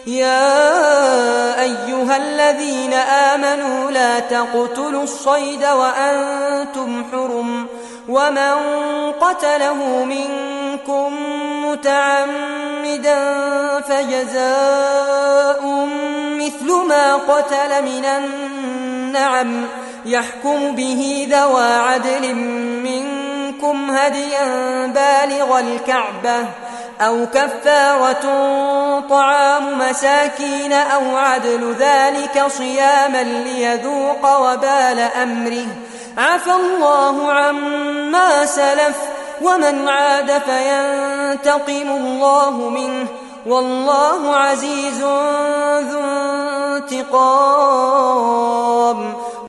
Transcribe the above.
يا أيها الذين آمنوا لا تقتلوا الصيد وأنتم حرم ومن قتله منكم متعمدا فجزاء مثل ما قتل من النعم يحكم به ذوى عدل منكم هديا بالغ الكعبة أو كفارة طعام مساكين أو عدل ذلك صياما ليذوق وبال أمره عفى الله عما سلف ومن عاد فينتقم الله منه والله عزيز ذو انتقام